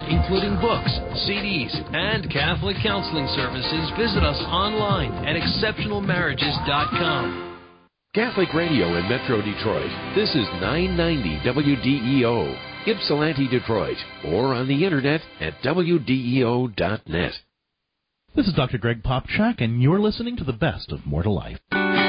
including books, CDs, and Catholic counseling services. Visit us online at exceptionalmarriages.com. Catholic Radio in Metro Detroit. This is 990 WDEO, Ypsilanti, Detroit, or on the internet at WDEO.net. This is Dr. Greg Popchak, and you're listening to the best of More to Life.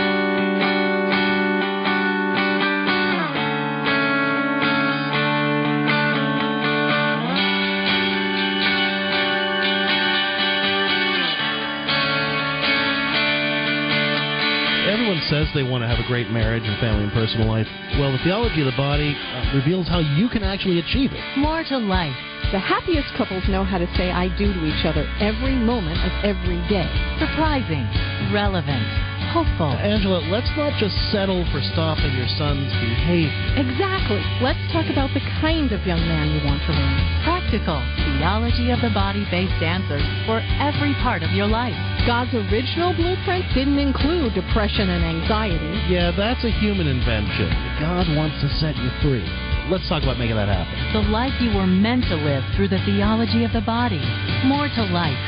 Everyone says they want to have a great marriage and family and personal life. Well, the theology of the body reveals how you can actually achieve it. More to Life. The happiest couples know how to say I do to each other every moment of every day. Surprising, relevant, hopeful. Angela, let's not just settle for stopping your son's behavior. Exactly. Let's talk about the kind of young man you want to raise. Practical, theology of the body-based answers for every part of your life. God's original blueprint didn't include depression and anxiety. Yeah, that's a human invention. God wants to set you free. Let's talk about making that happen. The life you were meant to live through the theology of the body. More to Life.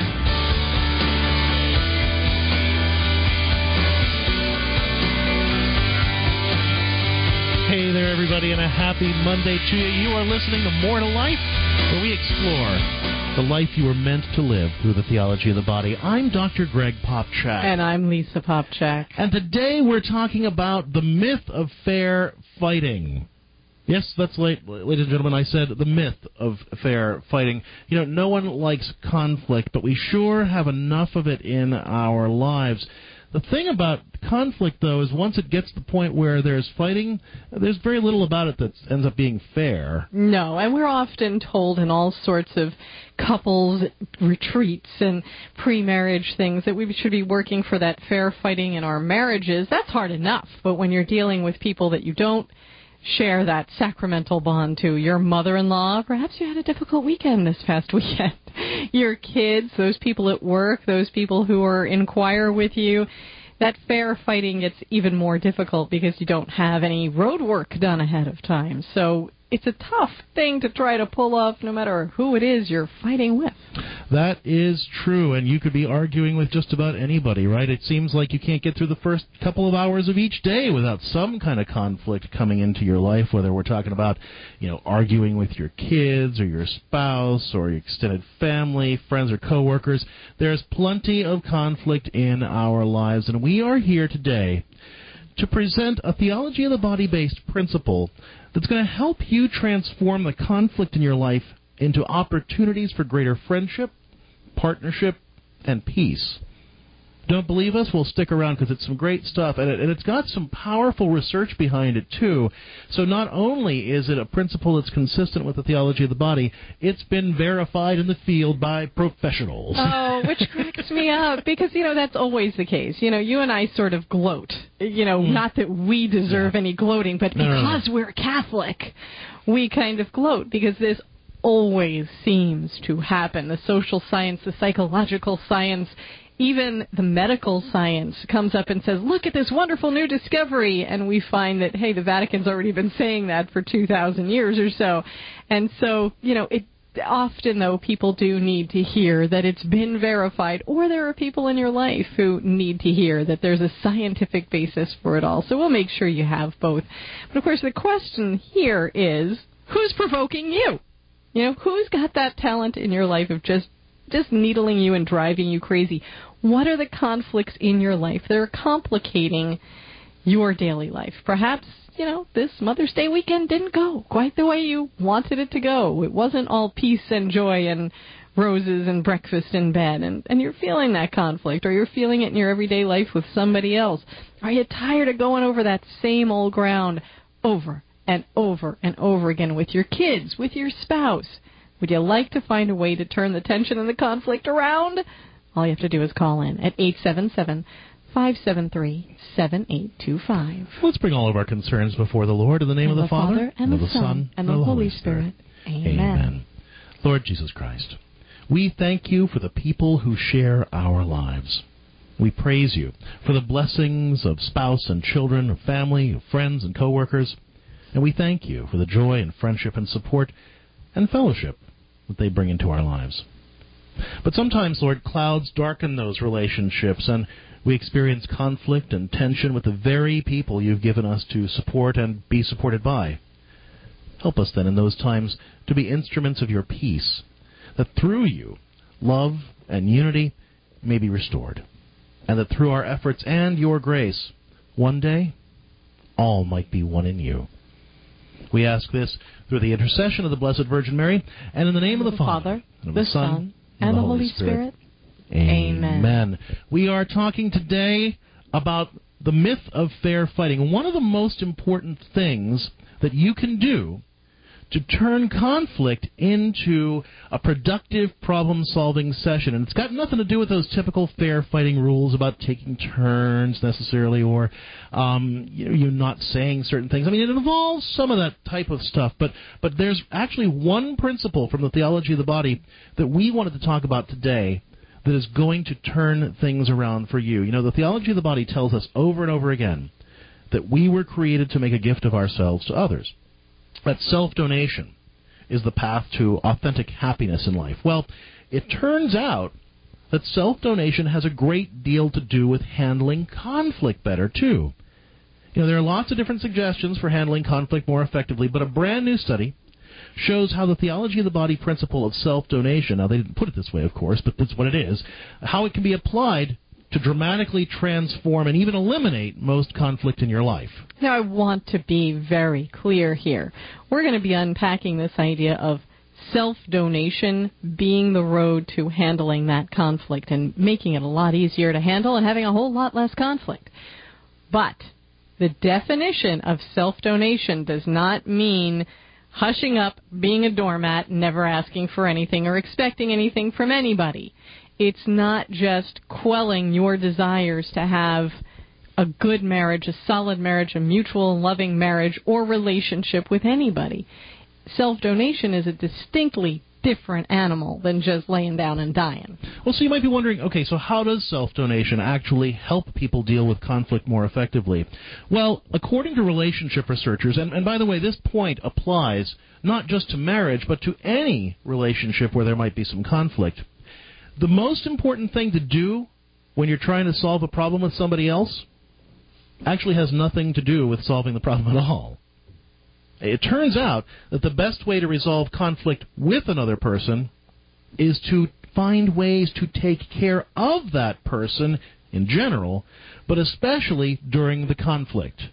Hey there, everybody, and a happy Monday to you. You are listening to More to Life, where we explore the life you were meant to live through the theology of the body. I'm Dr. Greg Popchak. And I'm Lisa Popchak. And today we're talking about the myth of fair fighting. Yes, that's right, ladies and gentlemen, I said the myth of fair fighting. You know, no one likes conflict, but we sure have enough of it in our lives. The thing about conflict, though, is once it gets to the point where there's fighting, there's very little about it that ends up being fair. No, and we're often told in all sorts of couples retreats and pre-marriage things that we should be working for that fair fighting in our marriages. That's hard enough, but when you're dealing with people that you don't share that sacramental bond to, your mother-in-law, perhaps you had a difficult weekend this past weekend, your kids, those people at work, those people who are in choir with you, that fair fighting gets even more difficult because you don't have any road work done ahead of time. So it's a tough thing to try to pull off no matter who it is you're fighting with. That is true, and you could be arguing with just about anybody, right? It seems like you can't get through the first couple of hours of each day without some kind of conflict coming into your life, whether we're talking about, arguing with your kids or your spouse or your extended family, friends or coworkers. There's plenty of conflict in our lives, and we are here today to present a theology of the body-based principle that's going to help you transform the conflict in your life into opportunities for greater friendship, partnership, and peace. Don't believe us? Well, stick around because it's some great stuff, and it's got some powerful research behind it, too. So not only is it a principle that's consistent with the theology of the body, it's been verified in the field by professionals. Oh, which cracks me up, because, that's always the case. You and I sort of gloat. Not that we deserve any gloating, but because we're Catholic, we kind of gloat, because this always seems to happen. The social science, the psychological science, even the medical science comes up and says, look at this wonderful new discovery. And we find that, hey, the Vatican's already been saying that for 2,000 years or so. And so, it often, though, people do need to hear that it's been verified, or there are people in your life who need to hear that there's a scientific basis for it all. So we'll make sure you have both. But, of course, the question here is, who's provoking you? Who's got that talent in your life of just needling you and driving you crazy? What are the conflicts in your life that are complicating your daily life? Perhaps, this Mother's Day weekend didn't go quite the way you wanted it to go. It wasn't all peace and joy and roses and breakfast in bed, and you're feeling that conflict, or you're feeling it in your everyday life with somebody else. Are you tired of going over that same old ground over and over and over again with your kids, with your spouse? Would you like to find a way to turn the tension and the conflict around? All you have to do is call in at 877-573-7825. Let's bring all of our concerns before the Lord in the name of the Father, and the Son, and the Holy Spirit. Amen. Lord Jesus Christ, we thank you for the people who share our lives. We praise you for the blessings of spouse and children, of family, of friends and coworkers. And we thank you for the joy and friendship and support and fellowship that they bring into our lives. But sometimes, Lord, clouds darken those relationships, and we experience conflict and tension with the very people you've given us to support and be supported by. Help us then in those times to be instruments of your peace, that through you, love and unity may be restored, and that through our efforts and your grace, one day, all might be one in you. We ask this through the intercession of the Blessed Virgin Mary, and in the name of the Father, and of the Son, and the Holy Spirit. Amen. We are talking today about the myth of fair fighting. One of the most important things that you can do to turn conflict into a productive problem-solving session. And it's got nothing to do with those typical fair fighting rules about taking turns necessarily, or you're not saying certain things. I mean, it involves some of that type of stuff, but there's actually one principle from the theology of the body that we wanted to talk about today that is going to turn things around for you. You know, the theology of the body tells us over and over again that we were created to make a gift of ourselves to others. That self-donation is the path to authentic happiness in life. Well, it turns out that self-donation has a great deal to do with handling conflict better, too. You know, there are lots of different suggestions for handling conflict more effectively, but a brand new study shows how the theology of the body principle of self-donation, now they didn't put it this way, of course, but that's what it is, how it can be applied to dramatically transform and even eliminate most conflict in your life. Now, I want to be very clear here. We're going to be unpacking this idea of self-donation being the road to handling that conflict and making it a lot easier to handle and having a whole lot less conflict. But the definition of self-donation does not mean hushing up, being a doormat, never asking for anything or expecting anything from anybody. It's not just quelling your desires to have a good marriage, a solid marriage, a mutual loving marriage, or relationship with anybody. Self-donation is a distinctly different animal than just laying down and dying. Well, so you might be wondering, okay, so how does self-donation actually help people deal with conflict more effectively? Well, according to relationship researchers, and by the way, this point applies not just to marriage, but to any relationship where there might be some conflict. The most important thing to do when you're trying to solve a problem with somebody else actually has nothing to do with solving the problem at all. It turns out that the best way to resolve conflict with another person is to find ways to take care of that person in general, but especially during the conflict.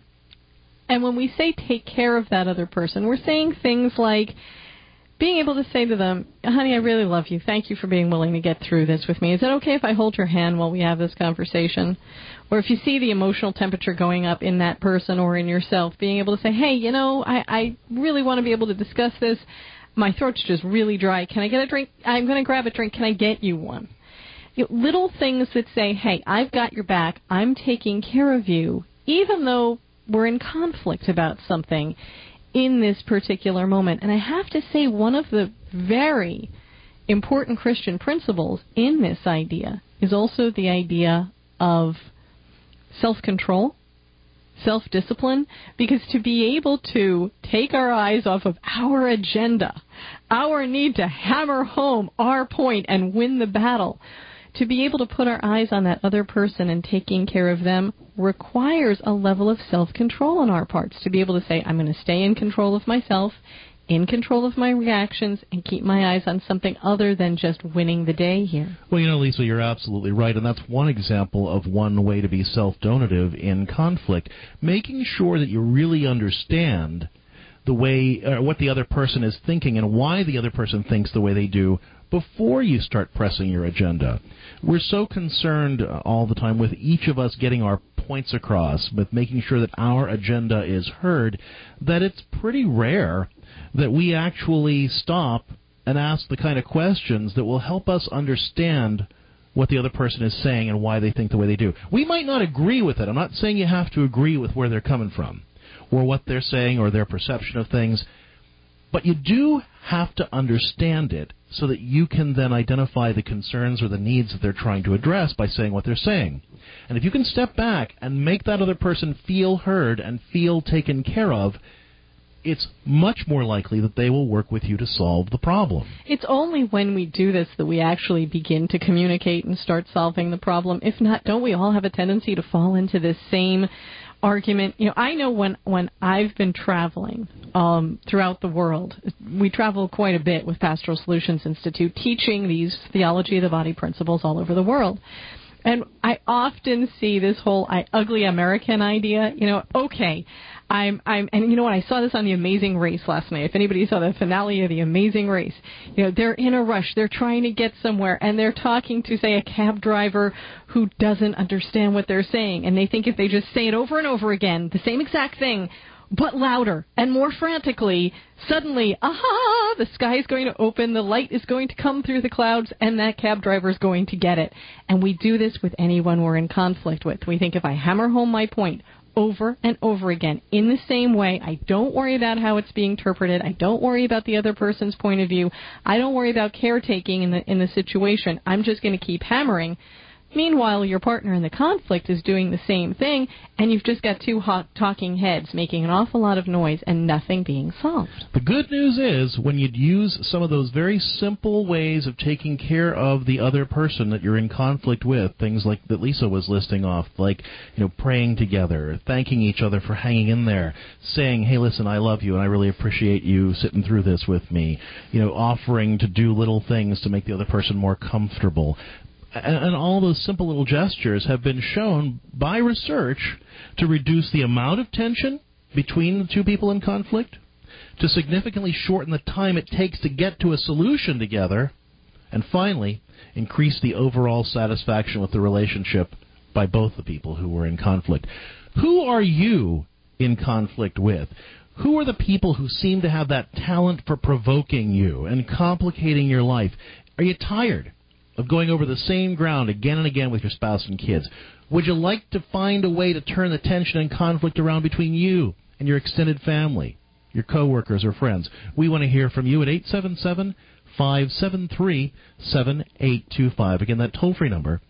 And when we say take care of that other person, we're saying things like being able to say to them, honey, I really love you. Thank you for being willing to get through this with me. Is it okay if I hold your hand while we have this conversation? Or if you see the emotional temperature going up in that person or in yourself, being able to say, hey, you know, I really want to be able to discuss this. My throat's just really dry. Can I get a drink? I'm going to grab a drink. Can I get you one? Little things that say, hey, I've got your back. I'm taking care of you, even though we're in conflict about something in this particular moment. And I have to say, one of the very important Christian principles in this idea is also the idea of self-control, self-discipline, because to be able to take our eyes off of our agenda, our need to hammer home our point and win the battle, to be able to put our eyes on that other person and taking care of them requires a level of self-control on our parts. To be able to say, I'm going to stay in control of myself, in control of my reactions, and keep my eyes on something other than just winning the day here. Well, you know, Lisa, you're absolutely right, and that's one example of one way to be self-donative in conflict, making sure that you really understand the way, what the other person is thinking and why the other person thinks the way they do before you start pressing your agenda. We're so concerned all the time with each of us getting our points across, with making sure that our agenda is heard, that it's pretty rare that we actually stop and ask the kind of questions that will help us understand what the other person is saying and why they think the way they do. We might not agree with it. I'm not saying you have to agree with where they're coming from or what they're saying or their perception of things, but you do have to understand it so that you can then identify the concerns or the needs that they're trying to address by saying what they're saying. And if you can step back and make that other person feel heard and feel taken care of, it's much more likely that they will work with you to solve the problem. It's only when we do this that we actually begin to communicate and start solving the problem. If not, don't we all have a tendency to fall into this same argument? I know when I've been traveling throughout the world, we travel quite a bit with Pastoral Solutions Institute, teaching these theology of the body principles all over the world. And I often see this whole ugly American idea. Okay, and you know what? I saw this on The Amazing Race last night. If anybody saw the finale of The Amazing Race, they're in a rush. They're trying to get somewhere, and they're talking to, say, a cab driver who doesn't understand what they're saying, and they think if they just say it over and over again, the same exact thing, but louder and more frantically, suddenly, aha, the sky is going to open, the light is going to come through the clouds, and that cab driver is going to get it. And we do this with anyone we're in conflict with. We think if I hammer home my point over and over again in the same way, I don't worry about how it's being interpreted, I don't worry about the other person's point of view, I don't worry about caretaking in the situation, I'm just going to keep hammering. Meanwhile, your partner in the conflict is doing the same thing, and you've just got two hot talking heads making an awful lot of noise and nothing being solved. The good news is when you'd use some of those very simple ways of taking care of the other person that you're in conflict with, things like that Lisa was listing off, like praying together, thanking each other for hanging in there, saying, hey, listen, I love you and I really appreciate you sitting through this with me, offering to do little things to make the other person more comfortable. And all those simple little gestures have been shown by research to reduce the amount of tension between the two people in conflict, to significantly shorten the time it takes to get to a solution together, and finally, increase the overall satisfaction with the relationship by both the people who were in conflict. Who are you in conflict with? Who are the people who seem to have that talent for provoking you and complicating your life? Are you tired of going over the same ground again and again with your spouse and kids? Would you like to find a way to turn the tension and conflict around between you and your extended family, your coworkers or friends? We want to hear from you at 877-573-7825. Again, that toll-free number,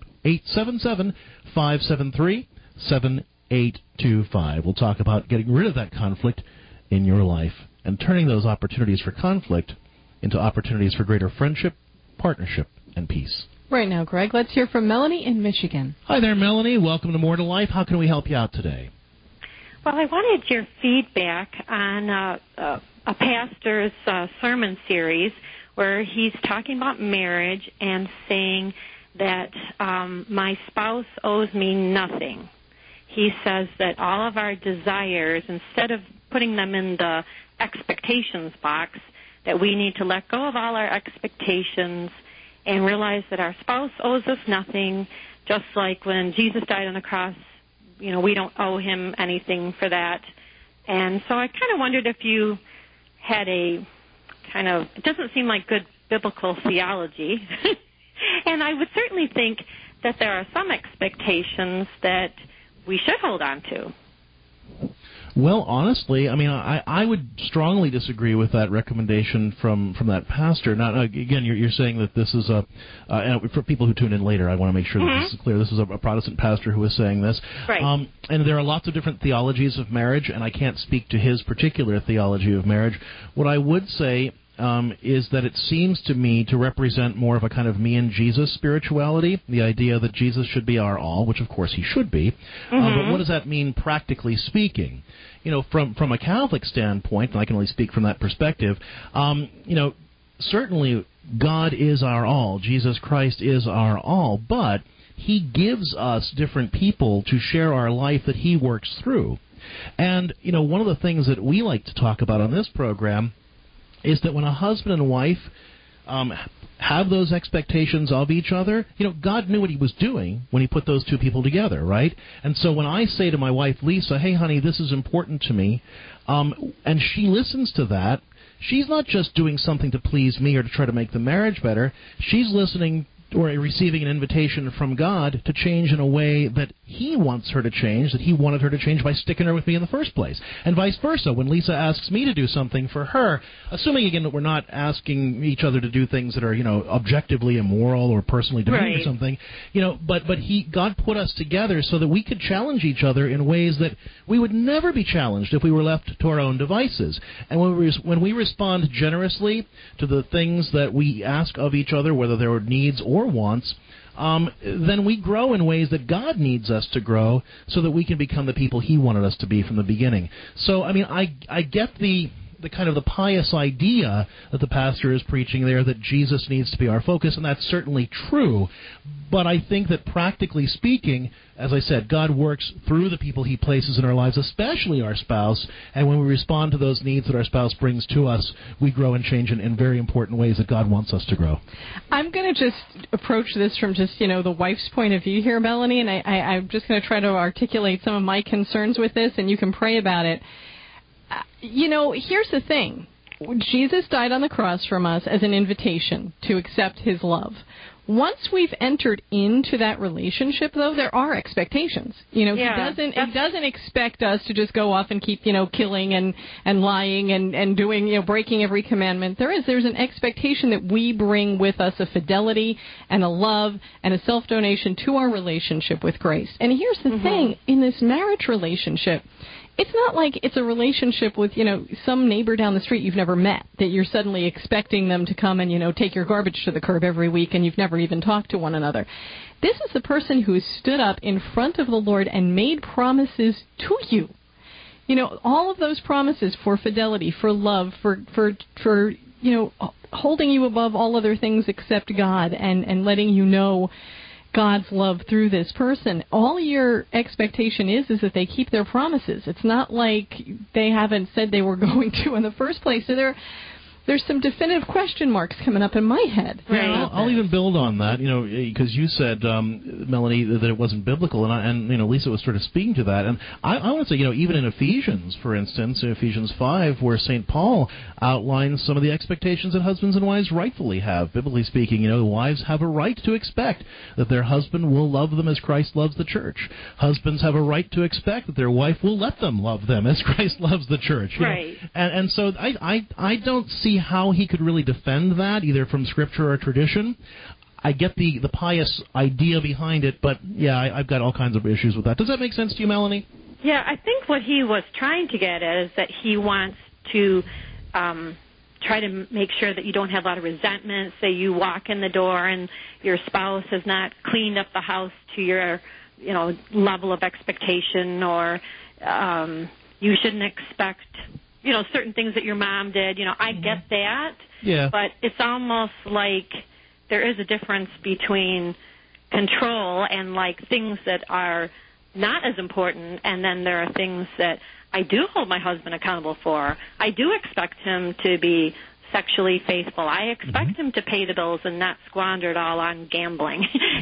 877-573-7825. We'll talk about getting rid of that conflict in your life and turning those opportunities for conflict into opportunities for greater friendship, partnership, and peace. Right now, Greg, let's hear from Melanie in Michigan. Hi there, Melanie. Welcome to More to Life. How can we help you out today? Well, I wanted your feedback on a pastor's sermon series where he's talking about marriage and saying that my spouse owes me nothing. He says that all of our desires, instead of putting them in the expectations box, that we need to let go of all our expectations and realize that our spouse owes us nothing, just like when Jesus died on the cross, we don't owe him anything for that. And so I kind of wondered if you had it doesn't seem like good biblical theology. And I would certainly think that there are some expectations that we should hold on to. Well, honestly, I would strongly disagree with that recommendation from that pastor. Now, again, you're saying that this is and for people who tune in later, I want to make sure that this is clear. This is a Protestant pastor who is saying this. Right. And there are lots of different theologies of marriage, and I can't speak to his particular theology of marriage. What I would say is that it seems to me to represent more of a kind of me and Jesus spirituality, the idea that Jesus should be our all, which of course he should be. But what does that mean practically speaking? From a Catholic standpoint, and I can only speak from that perspective, certainly God is our all, Jesus Christ is our all, but he gives us different people to share our life that he works through. And, one of the things that we like to talk about on this program is that when a husband and wife have those expectations of each other, God knew what he was doing when he put those two people together, right? And so when I say to my wife, Lisa, hey, honey, this is important to me, and she listens to that, she's not just doing something to please me or to try to make the marriage better. She's listening or receiving an invitation from God to change in a way that He wants her to change, that He wanted her to change by sticking her with me in the first place. And vice versa, when Lisa asks me to do something for her, assuming, again, that we're not asking each other to do things that are, objectively immoral or personally demeaning or something, but God put us together so that we could challenge each other in ways that we would never be challenged if we were left to our own devices. And when we respond generously to the things that we ask of each other, whether there are needs or wants, then we grow in ways that God needs us to grow so that we can become the people He wanted us to be from the beginning. So, I get the kind of the pious idea that the pastor is preaching there, that Jesus needs to be our focus, and that's certainly true. But I think that practically speaking, as I said, God works through the people He places in our lives, especially our spouse, and when we respond to those needs that our spouse brings to us, we grow and change in very important ways that God wants us to grow. I'm going to just approach this from just, the wife's point of view here, Melanie, and I'm just going to try to articulate some of my concerns with this, and you can pray about it. Here's the thing. Jesus died on the cross from us as an invitation to accept His love. Once we've entered into that relationship, though, there are expectations. He doesn't expect us to just go off and keep, killing and lying and doing, breaking every commandment. There's an expectation that we bring with us a fidelity and a love and a self-donation to our relationship with Christ. And here's the thing, in this marriage relationship, it's not like it's a relationship with, some neighbor down the street you've never met, that you're suddenly expecting them to come and, take your garbage to the curb every week and you've never even talked to one another. This is the person who stood up in front of the Lord and made promises to you. All of those promises for fidelity, for love, for holding you above all other things except God and letting you know God's love through this person. All your expectation is that they keep their promises. It's not like they haven't said they were going to in the first place. So there's some definitive question marks coming up in my head. Right. I'll even build on that, because you said, Melanie, that it wasn't biblical, and Lisa was sort of speaking to that. And I want to say, even in Ephesians, for instance, in Ephesians 5, where St. Paul outlines some of the expectations that husbands and wives rightfully have. Biblically speaking, the wives have a right to expect that their husband will love them as Christ loves the church. Husbands have a right to expect that their wife will let them love them as Christ loves the church. Right. And so I don't see how he could really defend that, either from Scripture or tradition. I get the pious idea behind it, but, I've got all kinds of issues with that. Does that make sense to you, Melanie? Yeah, I think what he was trying to get at is that he wants to try to make sure that you don't have a lot of resentment. Say you walk in the door and your spouse has not cleaned up the house to your, level of expectation, or you shouldn't expect certain things that your mom did. I get that. Yeah. But it's almost like there is a difference between control and, things that are not as important, and then there are things that I do hold my husband accountable for. I do expect him to be sexually faithful. I expect him to pay the bills and not squander it all on gambling,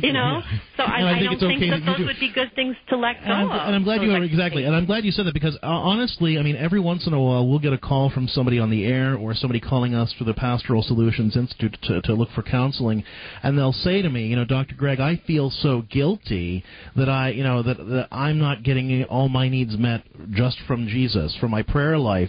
So I don't think that those would be good things to let go of. And I'm glad and I'm glad you said that, because honestly, every once in a while we'll get a call from somebody on the air or somebody calling us through the Pastoral Solutions Institute to look for counseling, and they'll say to me, Dr. Greg, I feel so guilty that that I'm not getting all my needs met just from Jesus, from my prayer life.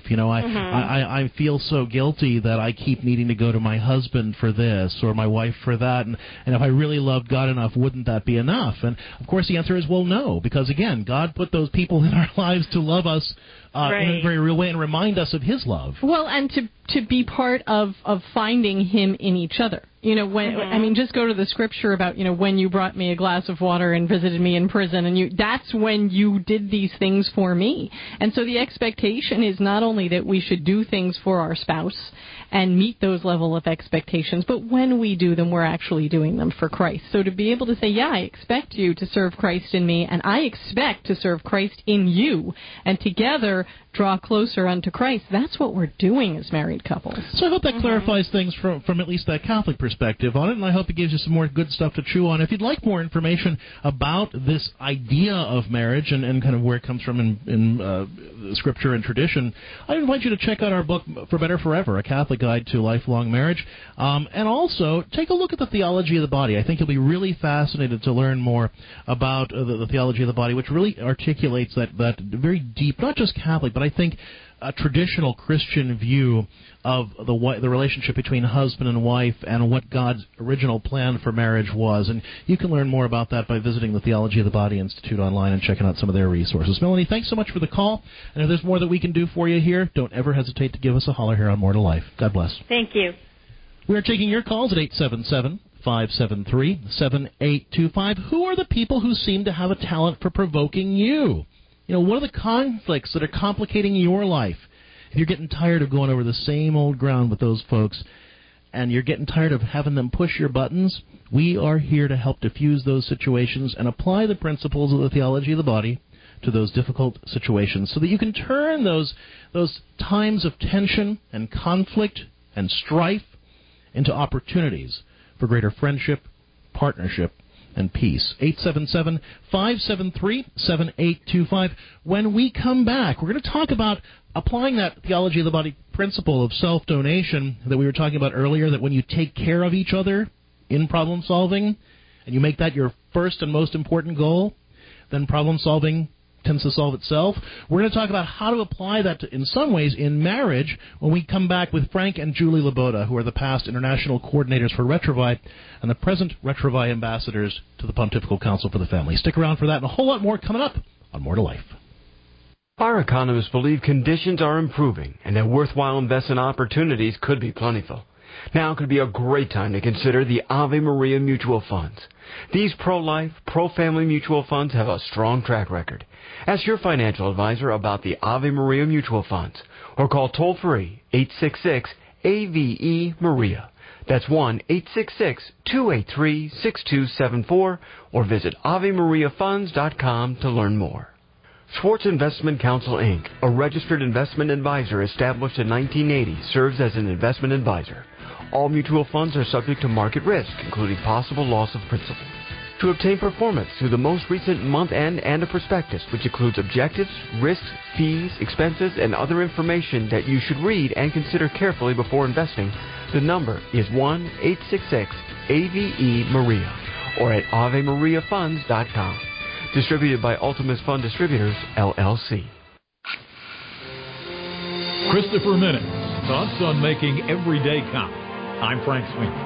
I feel so guilty that I keep needing to go to my husband for this or my wife for that, and if I really loved God enough, wouldn't that be enough? And of course the answer is, well, no, because again, God put those people in our lives to love us in a very real way and remind us of His love. Well, and to be part of finding Him in each other. Just go to the Scripture about, when you brought me a glass of water and visited me in prison, and that's when you did these things for me. And so the expectation is not only that we should do things for our spouse and meet those level of expectations, but when we do them, we're actually doing them for Christ. So to be able to say, I expect you to serve Christ in me, and I expect to serve Christ in you, and together draw closer unto Christ, that's what we're doing as married couples. So I hope that clarifies things from at least that Catholic perspective on it, and I hope it gives you some more good stuff to chew on. If you'd like more information about this idea of marriage and kind of where it comes from in Scripture and tradition, I invite you to check out our book, For Better Forever, A Catholic The Guide to Lifelong Marriage. And also, take a look at the Theology of the Body. I think you'll be really fascinated to learn more about the Theology of the Body, which really articulates that very deep, not just Catholic, but I think a traditional Christian view of the relationship between husband and wife and what God's original plan for marriage was. And you can learn more about that by visiting the Theology of the Body Institute online and checking out some of their resources. Melanie, thanks so much for the call. And if there's more that we can do for you here, don't ever hesitate to give us a holler here on More to Life. God bless. Thank you. We are taking your calls at 877-573-7825. Who are the people who seem to have a talent for provoking you? What are the conflicts that are complicating your life? If you're getting tired of going over the same old ground with those folks and you're getting tired of having them push your buttons, we are here to help diffuse those situations and apply the principles of the Theology of the Body to those difficult situations so that you can turn those times of tension and conflict and strife into opportunities for greater friendship, partnership, and peace. 877-573-7825. When we come back, we're going to talk about applying that Theology of the Body principle of self-donation that we were talking about earlier, that when you take care of each other in problem solving and you make that your first and most important goal, then problem solving tends to solve itself. We're going to talk about how to apply that in some ways in marriage when we come back with Frank and Julie Laboda, who are the past international coordinators for Retrovi and the present Retrovi ambassadors to the Pontifical Council for the Family. Stick around for that and a whole lot more coming up on More to Life. Our economists believe conditions are improving and that worthwhile investment opportunities could be plentiful. Now could be a great time to consider the Ave Maria mutual funds. These pro-life, pro-family mutual funds have a strong track record. Ask your financial advisor about the Ave Maria mutual funds or call toll-free 866-AVE-MARIA. That's 1-866-283-6274 or visit AveMariaFunds.com to learn more. Schwartz Investment Counsel, Inc., a registered investment advisor established in 1980, serves as an investment advisor. All mutual funds are subject to market risk, including possible loss of principal. To obtain performance through the most recent month-end and a prospectus, which includes objectives, risks, fees, expenses, and other information that you should read and consider carefully before investing, the number is 1-866-AVE-MARIA or at AveMariaFunds.com. Distributed by Ultimus Fund Distributors, LLC. Christopher Minute. Thoughts on making every day count. I'm Frank Sweeney.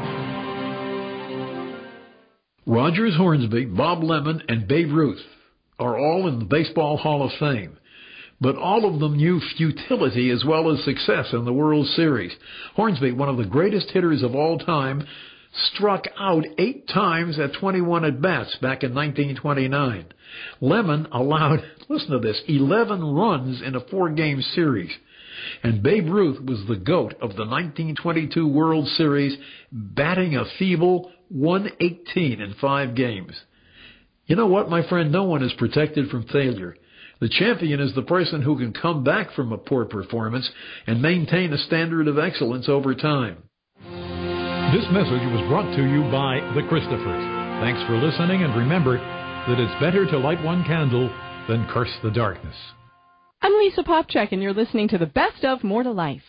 Rogers Hornsby, Bob Lemon, and Babe Ruth are all in the Baseball Hall of Fame. But all of them knew futility as well as success in the World Series. Hornsby, one of the greatest hitters of all time, struck out 8 times at 21 at-bats back in 1929. Lemon allowed, listen to this, 11 runs in a 4-game series. And Babe Ruth was the GOAT of the 1922 World Series, batting a feeble 118 in 5 games. You know what, my friend? No one is protected from failure. The champion is the person who can come back from a poor performance and maintain a standard of excellence over time. This message was brought to you by the Christophers. Thanks for listening, and remember that it's better to light one candle than curse the darkness. I'm Lisa Popchak, and you're listening to the best of More to Life.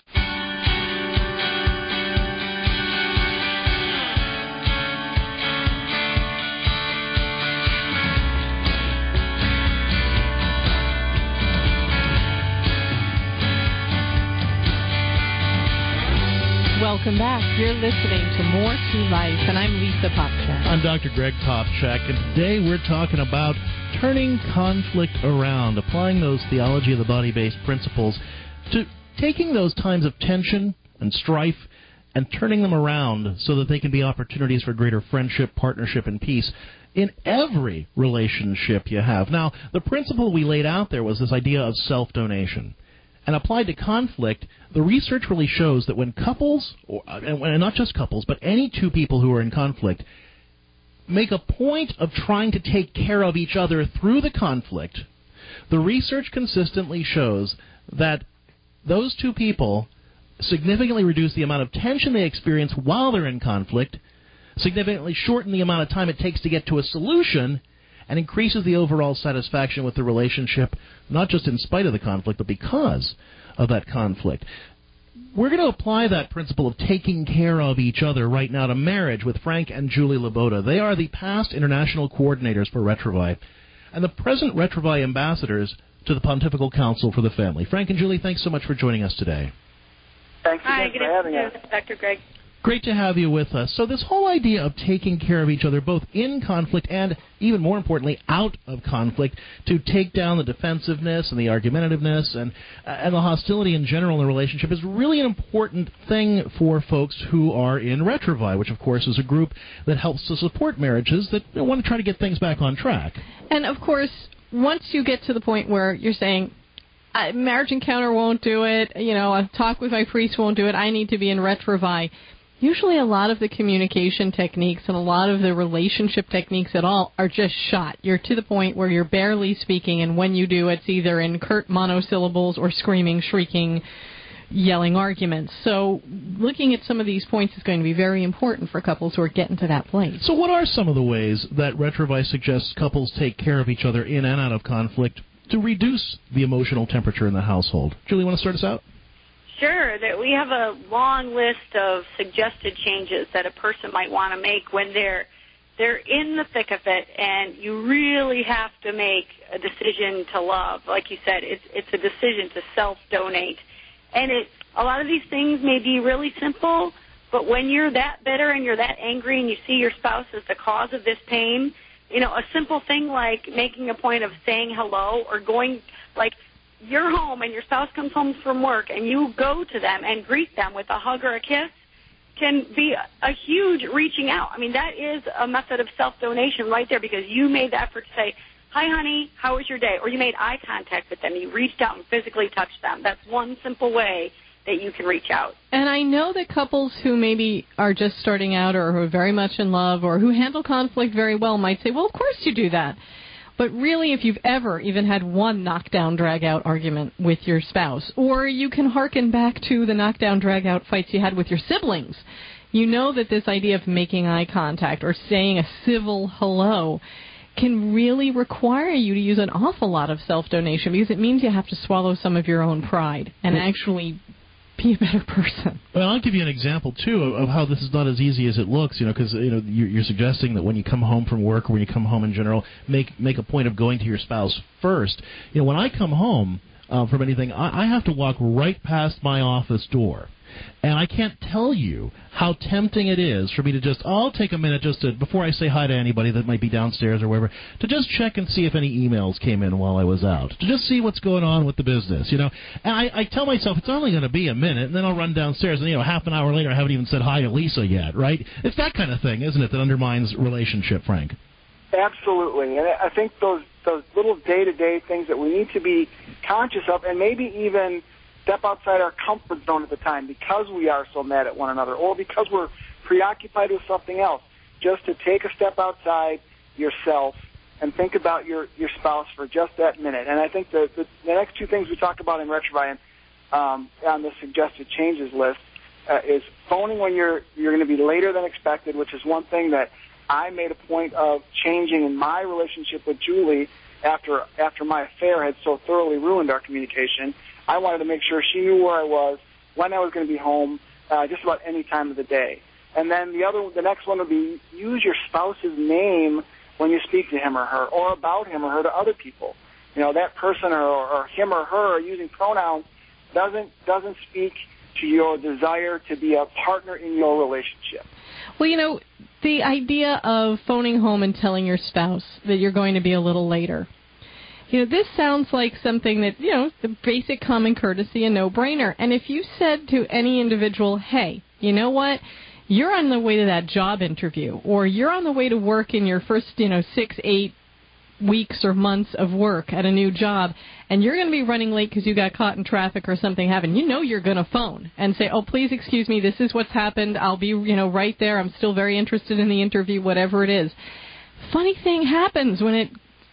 Welcome back. You're listening to More to Life, and I'm Lisa Popchak. I'm Dr. Greg Popchak, and today we're talking about turning conflict around, applying those Theology of the Body-based principles to taking those times of tension and strife and turning them around so that they can be opportunities for greater friendship, partnership, and peace in every relationship you have. Now, the principle we laid out there was this idea of self-donation. And applied to conflict, the research really shows that when couples, and not just couples, but any two people who are in conflict, make a point of trying to take care of each other through the conflict, the research consistently shows that those two people significantly reduce the amount of tension they experience while they're in conflict, significantly shorten the amount of time it takes to get to a solution, and increases the overall satisfaction with the relationship, not just in spite of the conflict, but because of that conflict. we're going to apply that principle of taking care of each other right now to marriage with Frank and Julie Laboda. They are the past international coordinators for Retrovi and the present Retrovi ambassadors to the Pontifical Council for the Family. Frank and Julie, thanks so much for joining us today. Thanks again for having us. Dr. Greg. Great to have you with us. So this whole idea of taking care of each other, both in conflict and, even more importantly, out of conflict, to take down the defensiveness and the argumentativeness and the hostility in general in the relationship is really an important thing for folks who are in Retrovi, which, of course, is a group that helps to support marriages that want to try to get things back on track. And, of course, once you get to the point where you're saying, marriage encounter won't do it, a talk with my priest won't do it, I need to be in Retrovi, usually a lot of the communication techniques and a lot of the relationship techniques at all are just shot. You're to the point where you're barely speaking, and when you do, it's either in curt monosyllables or screaming, shrieking, yelling arguments. So looking at some of these points is going to be very important for couples who are getting to that place. So what are some of the ways that Retrovi suggests couples take care of each other in and out of conflict to reduce the emotional temperature in the household? Julie, want to start us out? Sure. That we have a long list of suggested changes that a person might want to make when they're in the thick of it, and you really have to make a decision to love. Like you said, it's a decision to self-donate. And a lot of these things may be really simple, but when you're that bitter and you're that angry and you see your spouse as the cause of this pain, a simple thing like making a point of saying hello or going, like, you're home and your spouse comes home from work and you go to them and greet them with a hug or a kiss can be a huge reaching out. I mean, that is a method of self-donation right there, because you made the effort to say, hi, honey, how was your day? Or you made eye contact with them. You reached out and physically touched them. That's one simple way that you can reach out. And I know that couples who maybe are just starting out or who are very much in love or who handle conflict very well might say, well, of course you do that. But really, if you've ever even had one knockdown, drag-out argument with your spouse, or you can hearken back to the knockdown, drag-out fights you had with your siblings, you know that this idea of making eye contact or saying a civil hello can really require you to use an awful lot of self-donation, because it means you have to swallow some of your own pride and actually be a better person. Well, I'll give you an example, too, of how this is not as easy as it looks, because you're suggesting that when you come home from work or when you come home in general, make a point of going to your spouse first. When I come home from anything, I have to walk right past my office door. And I can't tell you how tempting it is for me to I'll take a minute before I say hi to anybody that might be downstairs or wherever, to just check and see if any emails came in while I was out, to just see what's going on with the business, And I tell myself it's only going to be a minute, and then I'll run downstairs, and, half an hour later I haven't even said hi to Lisa yet, right? It's that kind of thing, isn't it, that undermines relationship, Frank? Absolutely. And I think those little day-to-day things that we need to be conscious of, and maybe even step outside our comfort zone at the time because we are so mad at one another or because we're preoccupied with something else, just to take a step outside yourself and think about your spouse for just that minute. And I think the next two things we talk about in Retrovi on the suggested changes list is phoning when you're going to be later than expected, which is one thing that I made a point of changing in my relationship with Julie after my affair had so thoroughly ruined our communication. I wanted to make sure she knew where I was, when I was going to be home, just about any time of the day. And then the next one would be use your spouse's name when you speak to him or her, or about him or her to other people. That person or him or her using pronouns doesn't speak to your desire to be a partner in your relationship. Well, the idea of phoning home and telling your spouse that you're going to be a little later, this sounds like something that, the basic common courtesy, a no-brainer. And if you said to any individual, hey, you know what, you're on the way to that job interview, or you're on the way to work in your first, 6-8 weeks or months of work at a new job, and you're going to be running late because you got caught in traffic or something happened, you're going to phone and say, oh, please excuse me, this is what's happened. I'll be, right there. I'm still very interested in the interview, whatever it is. Funny thing happens when it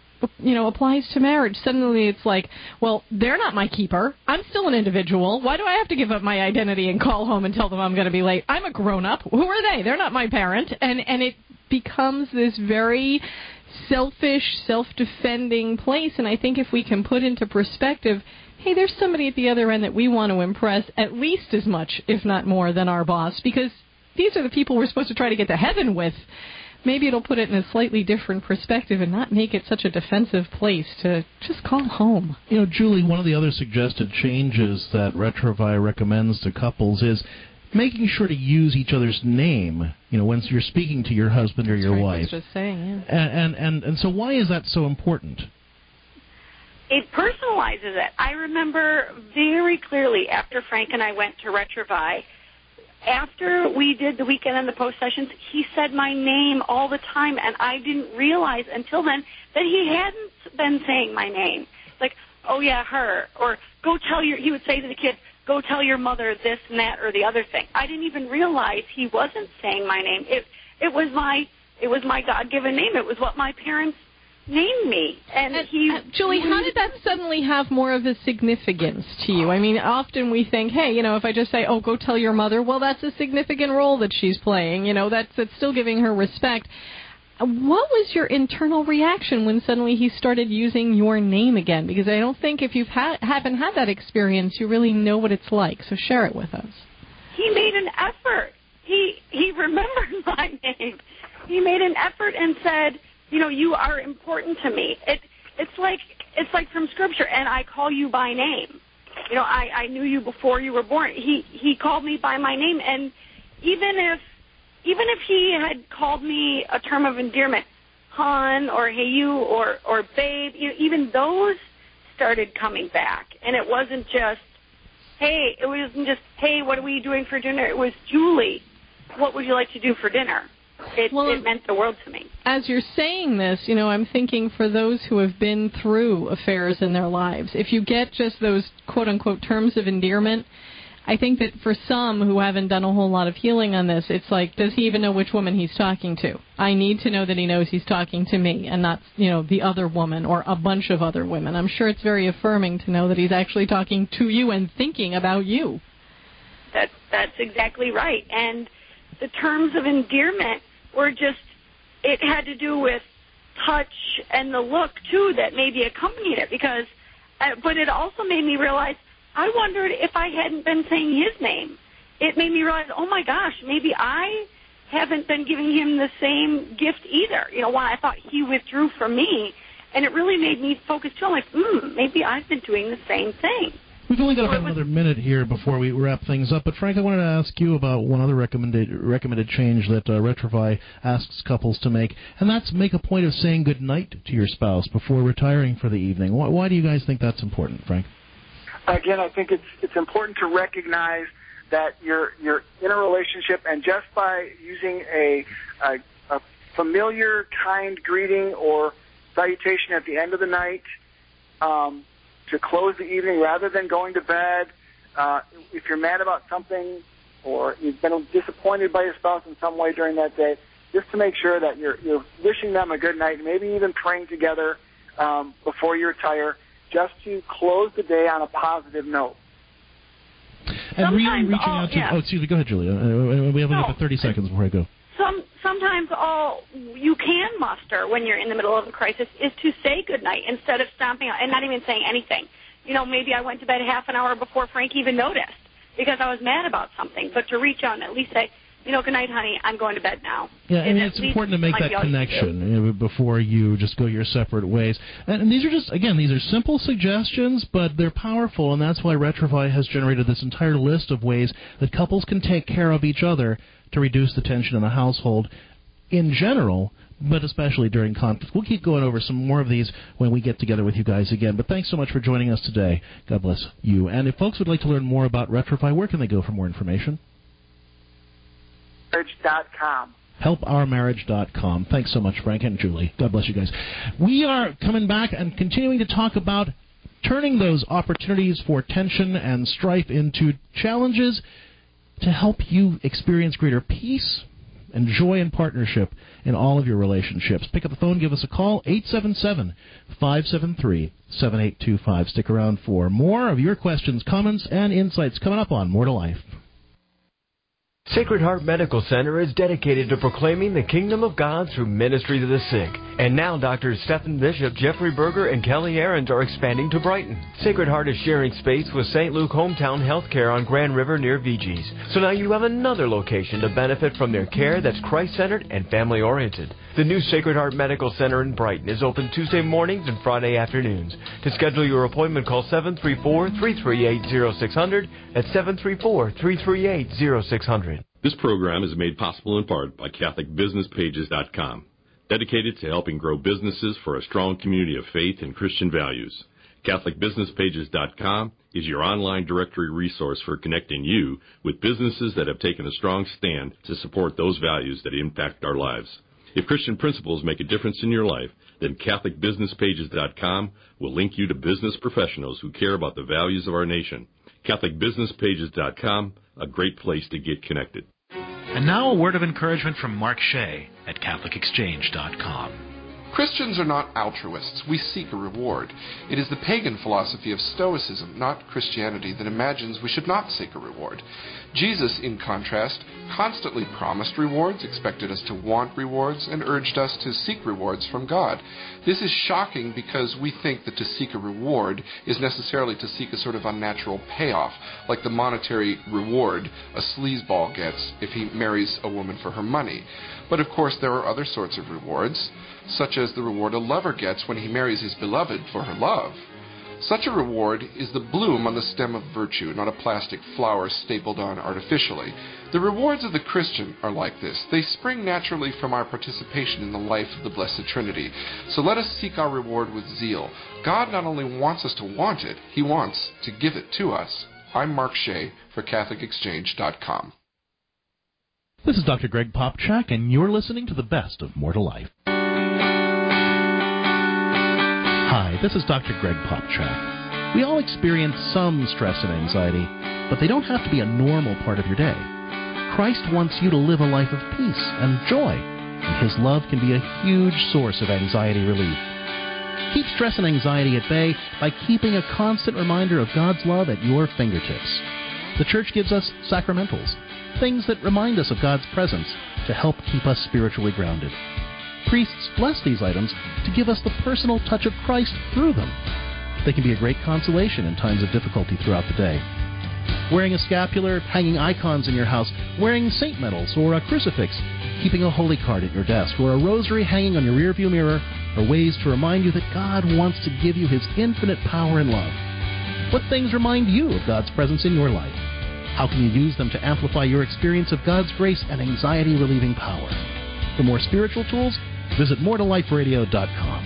applies to marriage. Suddenly it's like, well, they're not my keeper. I'm still an individual. Why do I have to give up my identity and call home and tell them I'm going to be late? I'm a grown-up. Who are they? They're not my parent. And it becomes this very selfish, self-defending place. And I think if we can put into perspective, hey, there's somebody at the other end that we want to impress at least as much, if not more, than our boss, because these are the people we're supposed to try to get to heaven with. Maybe it'll put it in a slightly different perspective and not make it such a defensive place to just call home. You know, Julie, one of the other suggested changes that Retrouvaille recommends to couples is making sure to use each other's name, when you're speaking to your husband or your wife. I was just saying, yeah. And so why is that so important? It personalizes it. I remember very clearly after Frank and I went to Retrouvaille, after we did the weekend and the post sessions, he said my name all the time, and I didn't realize until then that he hadn't been saying my name. Like, oh yeah, her, or he would say to the kids, go tell your mother this and that or the other thing. I didn't even realize he wasn't saying my name. It was my God-given name. It was what my parents named me. Julie, how did that suddenly have more of a significance to you? I mean, often we think, hey, if I just say, oh, go tell your mother, well, that's a significant role that she's playing. That's still giving her respect. What was your internal reaction when suddenly he started using your name again? Because I don't think if you haven't had that experience, you really know what it's like. So share it with us. He made an effort. He remembered my name. He made an effort and said, you are important to me. It's like from Scripture, and I call you by name. I knew you before you were born. He called me by my name, and even if he had called me a term of endearment, hon, or hey you, or babe, even those started coming back. And it wasn't just, hey, what are we doing for dinner? It was, Julie, what would you like to do for dinner? It meant the world to me. As you're saying this, I'm thinking for those who have been through affairs in their lives, if you get just those quote-unquote terms of endearment, I think that for some who haven't done a whole lot of healing on this, it's like, does he even know which woman he's talking to? I need to know that he knows he's talking to me and not, the other woman or a bunch of other women. I'm sure it's very affirming to know that he's actually talking to you and thinking about you. That's exactly right. And the terms of endearment were it had to do with touch and the look, too, that maybe accompanied it. But it also made me realize, I wondered if I hadn't been saying his name. It made me realize, oh, my gosh, maybe I haven't been giving him the same gift either. When I thought he withdrew from me, and it really made me focus, too. I'm like, maybe I've been doing the same thing. We've only got about another minute here before we wrap things up, but Frank, I wanted to ask you about one other recommended change that Retrouvaille asks couples to make, and that's make a point of saying good night to your spouse before retiring for the evening. Why do you guys think that's important, Frank? Again, I think it's important to recognize that you're in a relationship, and just by using a familiar, kind greeting or salutation at the end of the night, to close the evening rather than going to bed. If you're mad about something or you've been disappointed by your spouse in some way during that day, just to make sure that you're wishing them a good night, maybe even praying together before you retire, just to close the day on a positive note. And reaching out to... Oh, excuse me. Go ahead, Julia. We have about 30 seconds before I go. Sometimes all you can muster when you're in the middle of a crisis is to say goodnight instead of stomping out and not even saying anything. Maybe I went to bed half an hour before Frank even noticed because I was mad about something. But to reach out and at least say, good night, honey, I'm going to bed now. Yeah, and it's important to make that connection before you just go your separate ways. And these are these are simple suggestions, but they're powerful, and that's why Retrouvaille has generated this entire list of ways that couples can take care of each other to reduce the tension in the household in general, but especially during conflict. We'll keep going over some more of these when we get together with you guys again. But thanks so much for joining us today. God bless you. And if folks would like to learn more about Retrouvaille, where can they go for more information? Marriage.com. HelpOurMarriage.com. Thanks so much, Frank and Julie. God bless you guys. We are coming back and continuing to talk about turning those opportunities for tension and strife into challenges to help you experience greater peace and joy and partnership in all of your relationships. Pick up the phone, give us a call, 877-573-7825. Stick around for more of your questions, comments, and insights coming up on More to Life. Sacred Heart Medical Center is dedicated to proclaiming the kingdom of God through ministry to the sick. And now Drs. Stephen Bishop, Jeffrey Berger, and Kelly Ahrens are expanding to Brighton. Sacred Heart is sharing space with St. Luke Hometown Healthcare on Grand River near VG's. So now you have another location to benefit from their care that's Christ-centered and family-oriented. The new Sacred Heart Medical Center in Brighton is open Tuesday mornings and Friday afternoons. To schedule your appointment, call 734-338-0600 at 734-338-0600. This program is made possible in part by CatholicBusinessPages.com, dedicated to helping grow businesses for a strong community of faith and Christian values. CatholicBusinessPages.com is your online directory resource for connecting you with businesses that have taken a strong stand to support those values that impact our lives. If Christian principles make a difference in your life, then CatholicBusinessPages.com will link you to business professionals who care about the values of our nation. CatholicBusinessPages.com, a great place to get connected. And now a word of encouragement from Mark Shea at CatholicExchange.com. Christians are not altruists. We seek a reward. It is the pagan philosophy of Stoicism, not Christianity, that imagines we should not seek a reward. Jesus, in contrast, constantly promised rewards, expected us to want rewards, and urged us to seek rewards from God. This is shocking because we think that to seek a reward is necessarily to seek a sort of unnatural payoff, like the monetary reward a sleazeball gets if he marries a woman for her money. But of course there are other sorts of rewards, such as the reward a lover gets when he marries his beloved for her love. Such a reward is the bloom on the stem of virtue, not a plastic flower stapled on artificially. The rewards of the Christian are like this. They spring naturally from our participation in the life of the Blessed Trinity. So let us seek our reward with zeal. God not only wants us to want it, He wants to give it to us. I'm Mark Shea for CatholicExchange.com. This is Dr. Greg Popchak, and you're listening to the best of More to Life. Hi, this is Dr. Greg Popchak. We all experience some stress and anxiety, but they don't have to be a normal part of your day. Christ wants you to live a life of peace and joy, and His love can be a huge source of anxiety relief. Keep stress and anxiety at bay by keeping a constant reminder of God's love at your fingertips. The Church gives us sacramentals, things that remind us of God's presence to help keep us spiritually grounded. Priests bless these items to give us the personal touch of Christ through them. They can be a great consolation in times of difficulty throughout the day. Wearing a scapular, hanging icons in your house, wearing saint medals or a crucifix, keeping a holy card at your desk, or a rosary hanging on your rearview mirror are ways to remind you that God wants to give you His infinite power and love. What things remind you of God's presence in your life? How can you use them to amplify your experience of God's grace and anxiety-relieving power? For more spiritual tools, visit moretoliferadio.com.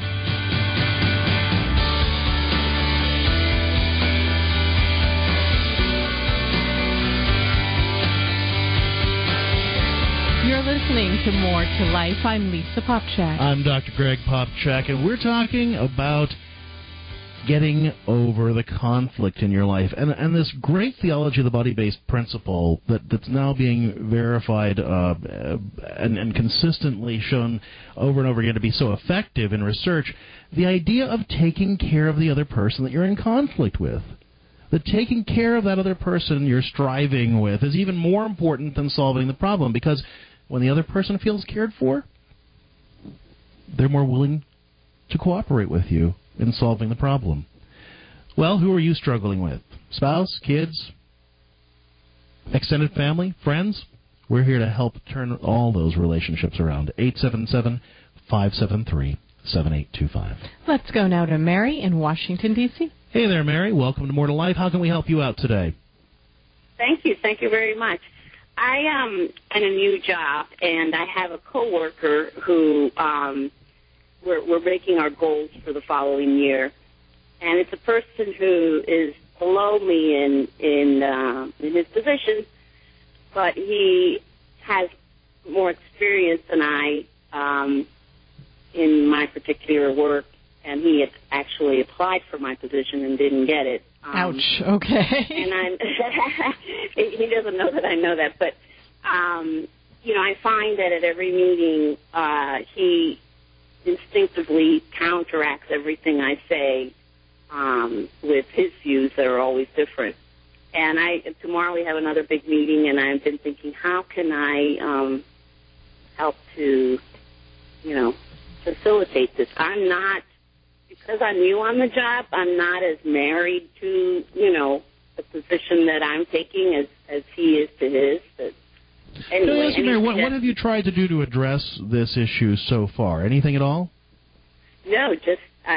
You're listening to More to Life. I'm Lisa Popchak. I'm Dr. Greg Popchak, and we're talking about getting over the conflict in your life. And this great theology of the body-based principle that's now being verified and consistently shown over and over again to be so effective in research, the idea of taking care of the other person that you're in conflict with. That taking care of that other person you're striving with is even more important than solving the problem, because when the other person feels cared for, they're more willing to cooperate with you in solving the problem. Well, who are you struggling with? Spouse, kids, extended family, friends? We're here to help turn all those relationships around. 877-573-7825. Let's go now to Mary in Washington, D.C. Hey there, Mary. Welcome to More to Life. How can we help you out today? Thank you. Thank you very much. I am in a new job, and I have a coworker who we're making our goals for the following year, and it's a person who is below me in his position, but he has more experience than I in my particular work, and he had actually applied for my position and didn't get it. Ouch. Okay. And he doesn't know that I know that, but I find that at every meeting he instinctively counteracts everything I say with his views that are always different. And tomorrow we have another big meeting, and I've been thinking, how can I help to, facilitate this? I'm not, because I'm new on the job, I'm not as married to, the position that I'm taking as he is to his. But anyway, Mary, what have you tried to do to address this issue so far? Anything at all? No, just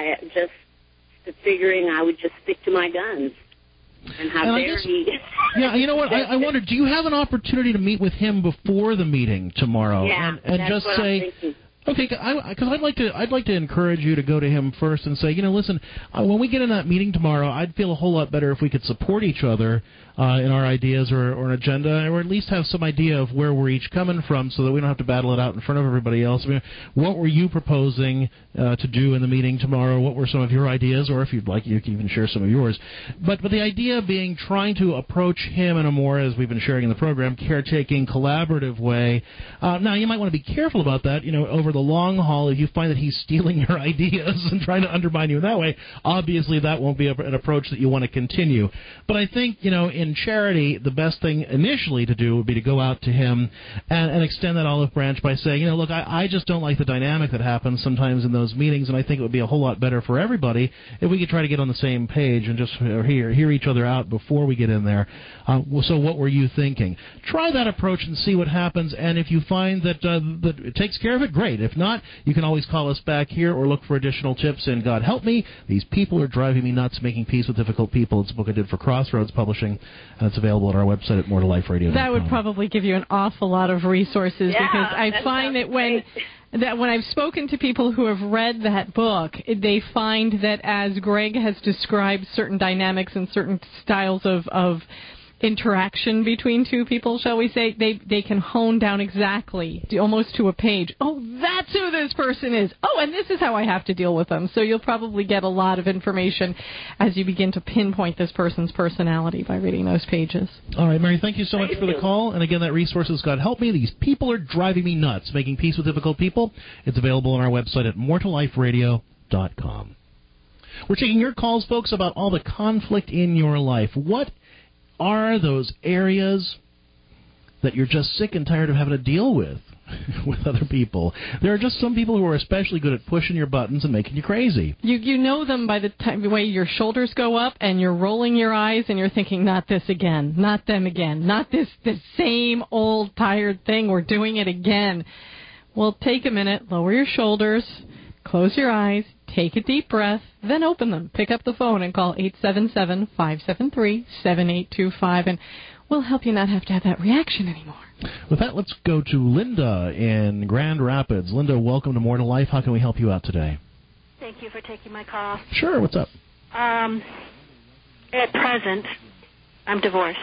figuring I would just stick to my guns. And how dare he? Yeah, you know what? I wonder, do you have an opportunity to meet with him before the meeting tomorrow? Yeah, and that's just what say, I'm thinking. okay, because I'd like to encourage you to go to him first and say, listen, when we get in that meeting tomorrow, I'd feel a whole lot better if we could support each other in our ideas or an agenda, or at least have some idea of where we're each coming from, so that we don't have to battle it out in front of everybody else. I mean, what were you proposing to do in the meeting tomorrow? What were some of your ideas, or if you'd like, you can even share some of yours. But the idea being trying to approach him in a more, as we've been sharing in the program, caretaking, collaborative way. Now, you might want to be careful about that. Over the long haul, if you find that he's stealing your ideas and trying to undermine you in that way, obviously that won't be an approach that you want to continue. But I think, in charity, the best thing initially to do would be to go out to him and extend that olive branch by saying, look, I just don't like the dynamic that happens sometimes in those meetings, and I think it would be a whole lot better for everybody if we could try to get on the same page and just hear each other out before we get in there. So what were you thinking? Try that approach and see what happens, and if you find that it takes care of it, great. If not, you can always call us back here or look for additional tips in God Help Me. These People Are Driving Me Nuts, Making Peace with Difficult People. It's a book I did for Crossroads Publishing, and it's available on our website at moretoliferadio.com. That would probably give you an awful lot of resources, because I find that when I've spoken to people who have read that book, they find that as Greg has described certain dynamics and certain styles of interaction between two people, shall we say, they can hone down exactly, almost to a page. Oh, that's who this person is. Oh, and this is how I have to deal with them. So you'll probably get a lot of information as you begin to pinpoint this person's personality by reading those pages. All right, Mary, thank you so much for the call. And again, that resource is God Help Me. These People Are Driving Me Nuts, Making Peace with Difficult People. It's available on our website at moretoliferadio.com. We're taking your calls, folks, about all the conflict in your life. What are those areas that you're just sick and tired of having to deal with other people? There are just some people who are especially good at pushing your buttons and making you crazy. You know them by the way your shoulders go up and you're rolling your eyes and you're thinking, not this again, not them again, not this same old tired thing, we're doing it again. Well, take a minute, lower your shoulders, close your eyes, take a deep breath, then open them. Pick up the phone and call 877-573-7825, and we'll help you not have to have that reaction anymore. With that, let's go to Linda in Grand Rapids. Linda, welcome to More to Life. How can we help you out today? Thank you for taking my call. Sure, what's up? At present, I'm divorced.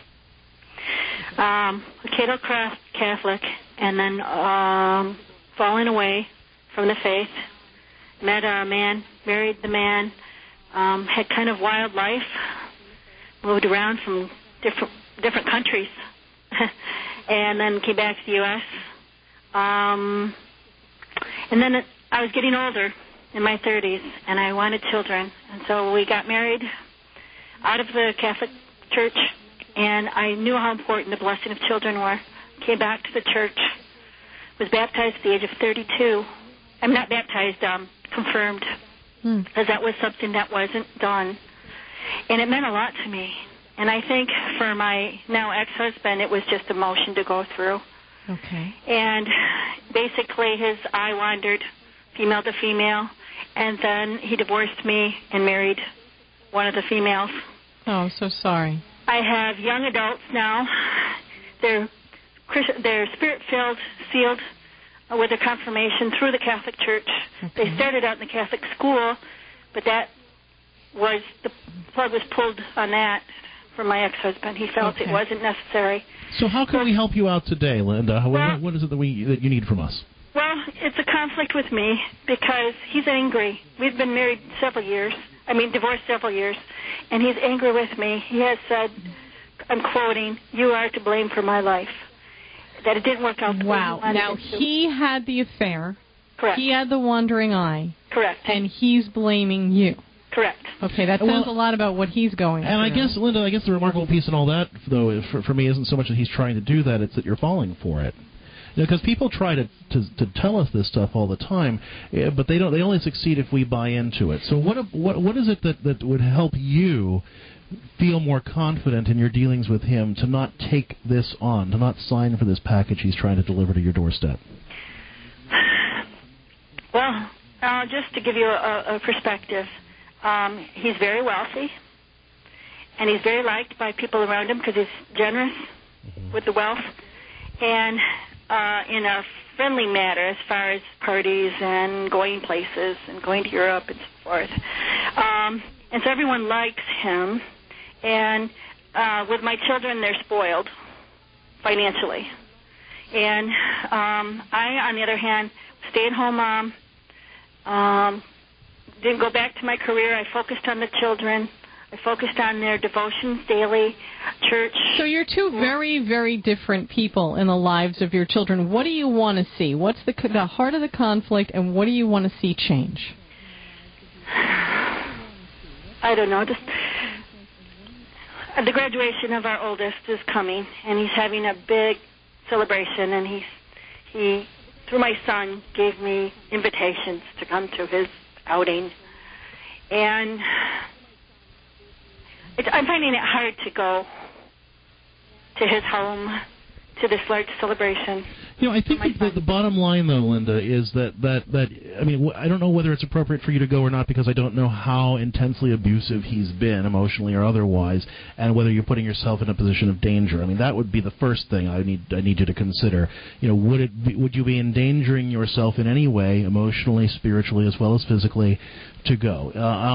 Cato Catholic, and then falling away from the faith. Met a man, married the man, had kind of wild life, moved around from different countries, and then came back to the U.S. And then I was getting older, in my 30s, and I wanted children, and so we got married out of the Catholic Church, and I knew how important the blessing of children were. Came back to the church, was baptized at the age of 32. I'm not baptized, confirmed, because that was something that wasn't done. And it meant a lot to me. And I think for my now ex-husband, it was just a motion to go through. Okay. And basically I wandered female to female, and then he divorced me and married one of the females. Oh, so sorry. I have young adults now. They're spirit-filled, sealed with a confirmation through the Catholic Church. Okay. They started out in the Catholic school, but the plug was pulled on that from my ex-husband. He felt it wasn't necessary. So how can we help you out today, Linda? What is it that you need from us? Well, it's a conflict with me because he's angry. We've been married divorced several years, and he's angry with me. He has said, I'm quoting, "You are to blame for my life." That it didn't work out the way he wanted Now, it to. he had the affair. Correct. He had the wandering eye. Correct. And he's blaming you. Correct. Okay, that says a lot about what he's going through. And I guess, Linda, the remarkable piece in all that, though, for me, isn't so much that he's trying to do that, it's that you're falling for it. Because people try to tell us this stuff all the time, but they only succeed if we buy into it. So what is it that would help you feel more confident in your dealings with him to not take this on, to not sign for this package he's trying to deliver to your doorstep? Well, just to give you a perspective, he's very wealthy, and he's very liked by people around him because he's generous with the wealth, and in a friendly manner as far as parties and going places and going to Europe and so forth. And so everyone likes him. And with my children, they're spoiled financially. And I, on the other hand, stay-at-home mom, didn't go back to my career. I focused on the children. I focused on their devotions daily, church. So you're two very, very different people in the lives of your children. What do you want to see? What's the heart of the conflict, and what do you want to see change? I don't know. Just the graduation of our oldest is coming, and he's having a big celebration, and he through my son, gave me invitations to come to his outing. And I'm finding it hard to go to his home, to this large celebration. You know, I think the bottom line, though, Linda, is that I mean, I don't know whether it's appropriate for you to go or not, because I don't know how intensely abusive he's been, emotionally or otherwise, and whether you're putting yourself in a position of danger. I mean, that would be the first thing I need you to consider. You know, would you be endangering yourself in any way, emotionally, spiritually, as well as physically, to go?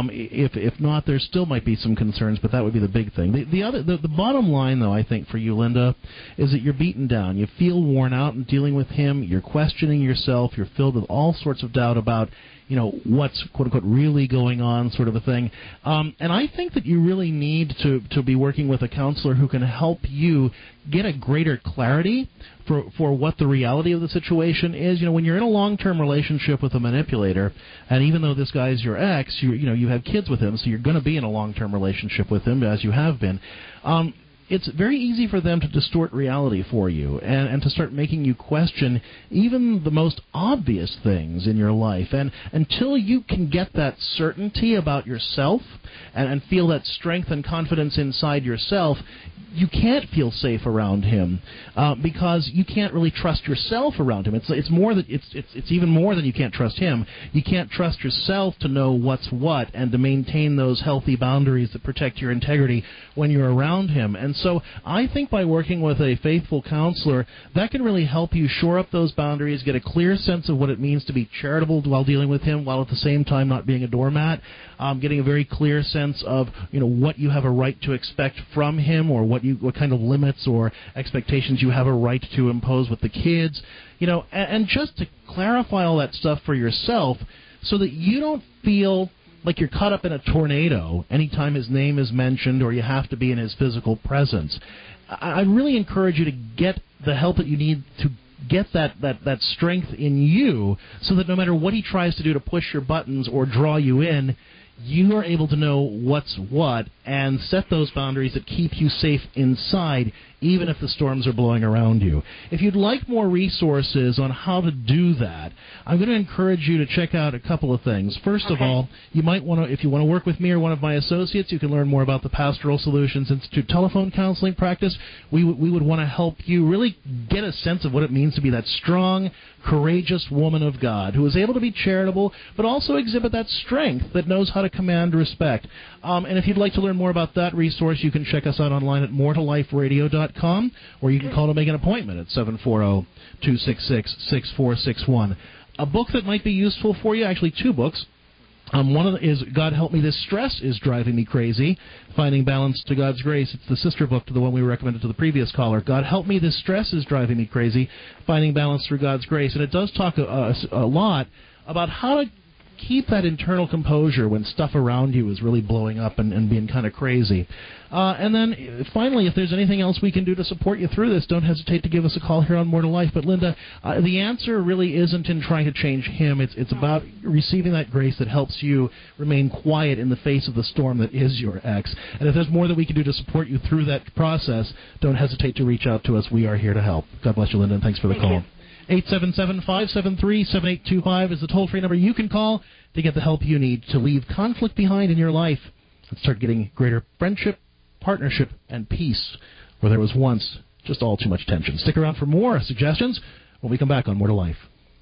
If not, there still might be some concerns, but that would be the big thing. The bottom line, though, I think for you, Linda, is that you're beaten down. You feel worn out in dealing with him. You're questioning yourself. You're filled with all sorts of doubt about, you know, what's quote unquote really going on, sort of a thing. And I think that you really need to be working with a counselor who can help you get a greater clarity for what the reality of the situation is. You know, when you're in a long-term relationship with a manipulator, and even though this guy's your ex, you have kids with him, so you're going to be in a long-term relationship with him, as you have been. It's very easy for them to distort reality for you and to start making you question even the most obvious things in your life. And until you can get that certainty about yourself and feel that strength and confidence inside yourself, you can't feel safe around him because you can't really trust yourself around him. It's more that it's even more than you can't trust him. You can't trust yourself to know what's what and to maintain those healthy boundaries that protect your integrity when you're around him. And so I think by working with a faithful counselor, that can really help you shore up those boundaries, get a clear sense of what it means to be charitable while dealing with him, while at the same time not being a doormat, getting a very clear sense of, you know, what you have a right to expect from him, or what kind of limits or expectations you have a right to impose with the kids, you know, and just to clarify all that stuff for yourself so that you don't feel like you're caught up in a tornado anytime his name is mentioned or you have to be in his physical presence. I really encourage you to get the help that you need to get that strength in you so that no matter what he tries to do to push your buttons or draw you in, you are able to know what's what and set those boundaries that keep you safe inside, even if the storms are blowing around you. If you'd like more resources on how to do that, I'm going to encourage you to check out a couple of things. First of all, you might want to, if you want to work with me or one of my associates, you can learn more about the Pastoral Solutions Institute telephone counseling practice. We would want to help you really get a sense of what it means to be that strong, courageous woman of God who is able to be charitable but also exhibit that strength that knows how to command respect. And if you'd like to learn more about that resource, you can check us out online at moretoliferadio.com, or you can call to make an appointment at 740-266-6461. A book that might be useful for you, actually two books. One of them is God Help Me, This Stress is Driving Me Crazy, Finding Balance to God's Grace. It's the sister book to the one we recommended to the previous caller. God Help Me, This Stress is Driving Me Crazy, Finding Balance through God's Grace. And it does talk a lot about how to keep that internal composure when stuff around you is really blowing up and being kind of crazy. And then, finally, if there's anything else we can do to support you through this, don't hesitate to give us a call here on More to Life. But, Linda, the answer really isn't in trying to change him. It's about receiving that grace that helps you remain quiet in the face of the storm that is your ex. And if there's more that we can do to support you through that process, don't hesitate to reach out to us. We are here to help. God bless you, Linda, and thanks for the call. 877-573-7825 is the toll-free number you can call to get the help you need to leave conflict behind in your life and start getting greater friendship, partnership, and peace where there was once just all too much tension. Stick around for more suggestions when we come back on More to Life.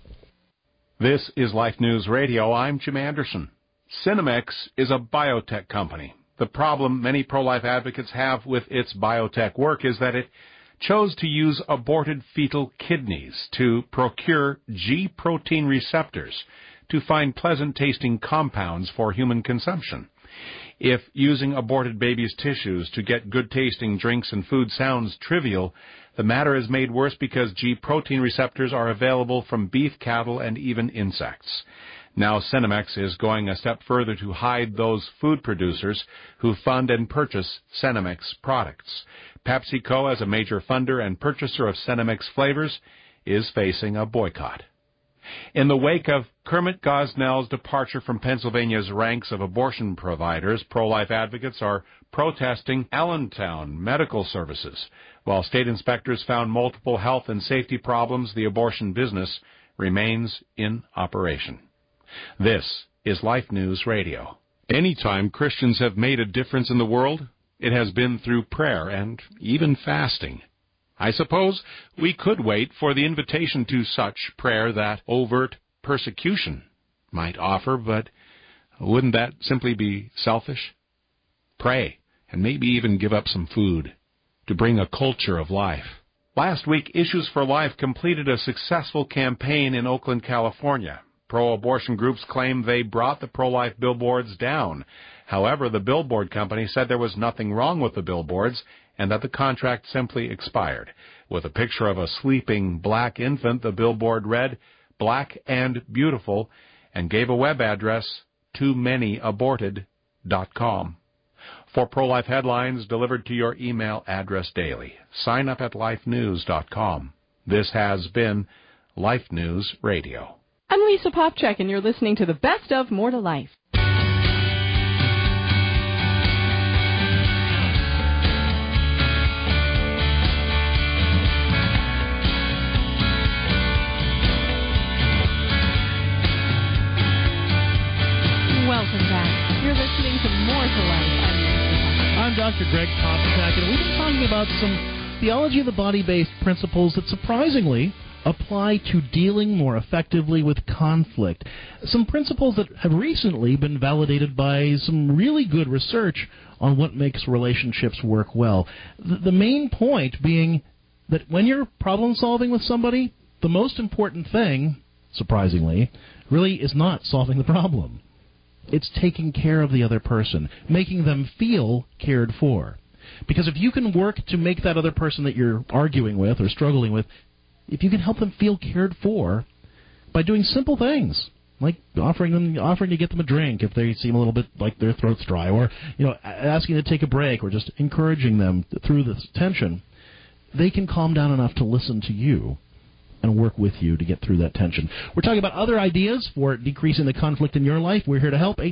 This is Life News Radio. I'm Jim Anderson. Cinemex is a biotech company. The problem many pro-life advocates have with its biotech work is that it chose to use aborted fetal kidneys to procure G protein receptors to find pleasant-tasting compounds for human consumption. If using aborted babies' tissues to get good-tasting drinks and food sounds trivial, the matter is made worse because G protein receptors are available from beef, cattle, and even insects. Now Cinemex is going a step further to hide those food producers who fund and purchase Cinemex products. PepsiCo, as a major funder and purchaser of Cinemex flavors, is facing a boycott. In the wake of Kermit Gosnell's departure from Pennsylvania's ranks of abortion providers, pro-life advocates are protesting Allentown Medical Services. While state inspectors found multiple health and safety problems, the abortion business remains in operation. This is Life News Radio. Anytime Christians have made a difference in the world, it has been through prayer and even fasting. I suppose we could wait for the invitation to such prayer that overt persecution might offer, but wouldn't that simply be selfish? Pray, and maybe even give up some food to bring a culture of life. Last week, Issues for Life completed a successful campaign in Oakland, California. Pro-abortion groups claim they brought the pro-life billboards down. However, the billboard company said there was nothing wrong with the billboards and that the contract simply expired. With a picture of a sleeping black infant, the billboard read, "Black and Beautiful," and gave a web address, toomany-aborted.com. For pro-life headlines delivered to your email address daily, sign up at lifenews.com. This has been Life News Radio. I'm Lisa Popchak, and you're listening to the best of More to Life. Welcome back. You're listening to More to Life. I'm Dr. Greg Popchak, and we've been talking about some theology of the body-based principles that surprisingly apply to dealing more effectively with conflict. Some principles that have recently been validated by some really good research on what makes relationships work well. The main point being that when you're problem-solving with somebody, the most important thing, surprisingly, really is not solving the problem. It's taking care of the other person, making them feel cared for. Because if you can work to make that other person that you're arguing with or struggling with, if you can help them feel cared for by doing simple things, like offering to get them a drink if they seem a little bit like their throat's dry, or asking to take a break, or just encouraging them through this tension, they can calm down enough to listen to you and work with you to get through that tension. We're talking about other ideas for decreasing the conflict in your life. We're here to help.